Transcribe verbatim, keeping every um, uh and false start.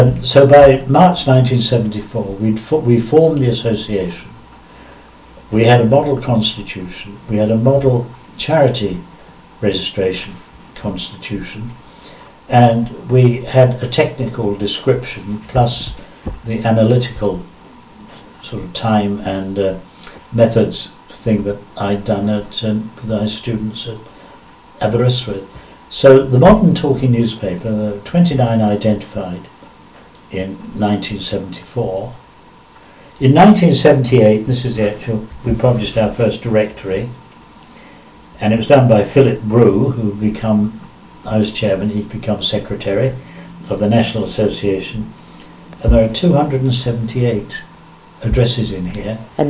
So by March nineteen seventy-four, we'd fo- we formed the association. We had a model constitution, we had a model charity registration constitution, and we had a technical description plus the analytical sort of time and uh, methods thing that I'd done at, um, with our students at Aberystwyth. So the modern talking newspaper, there were twenty-nine identified in nineteen seventy-four. In nineteen seventy-eight, this is the actual, we published our first directory, and it was done by Philip Brew, who had become, I was chairman, he'd become secretary of the National Association, and there are two hundred seventy-eight addresses in here. And